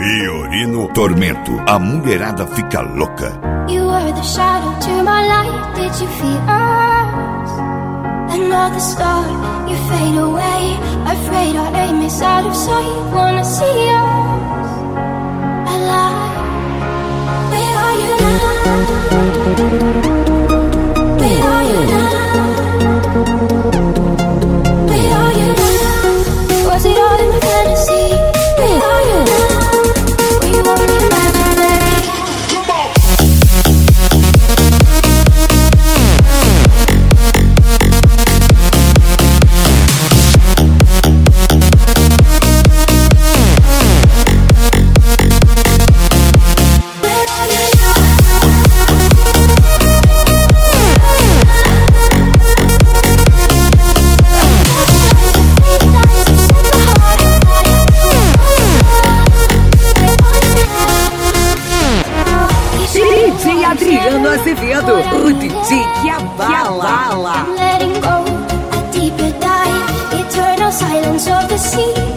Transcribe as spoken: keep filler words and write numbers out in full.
Fiorino Tormento, a mulherada fica louca. You were the shadow to my light, did you feel us? Another star, you fade away. Afraid our aim is out of sight. Wanna see us alive. Where are you now? Where are you now? Where are you now? Was it all in the fantasy? Where are you now? Were you only imaginary? Adriano Azevedo, o D J que abala. Letting go, a deeper dive, eternal silence of the sea.